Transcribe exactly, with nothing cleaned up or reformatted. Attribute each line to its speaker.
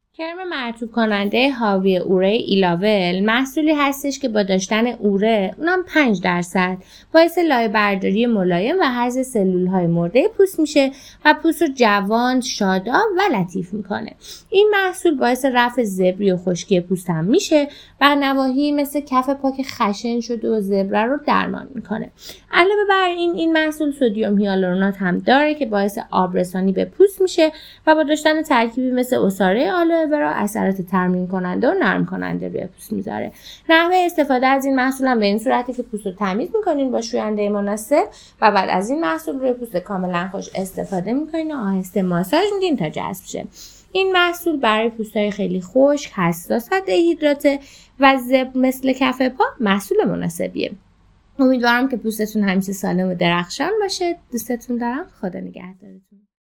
Speaker 1: کرم مرطوب کننده حاوی اوره ایلاول محصولی هستش که با داشتن اوره، اونم پنج درصد، باعث لایه برداری ملایم و حذف سلولهای مرده پوست میشه و پوست رو جوان، شاداب و لطیف میکنه. این محصول باعث رفع زبری و خشکی پوست هم میشه و نواحی مثل کف پا که خشن شده و زبره رو درمان میکنه. علاوه بر این این محصول سدیم هیالورونات هم داره که باعث آبرسانی به پوست میشه و با داشتن ترکیبی مثل عصاره آلوئه ورا اثرات ترمیم کننده و نرم کننده روی پوست میذاره. نحوه استفاده از این محصول هم به این صورته که پوست رو تمیز میکنین با شوینده مناسب و بعد از این محصول روی پوست کاملا خوش استفاده میکنین و آهسته ماساژ میدین تا جذب شه. این محصول برای پوستای خیلی خشک، حساس و دهیدراته و زبر مثل کف پا محصول مناسبیه. امیدوارم که پوستتون همیشه سالم و درخشان باشه. دوستتون دارم. خدا نگهدارتون.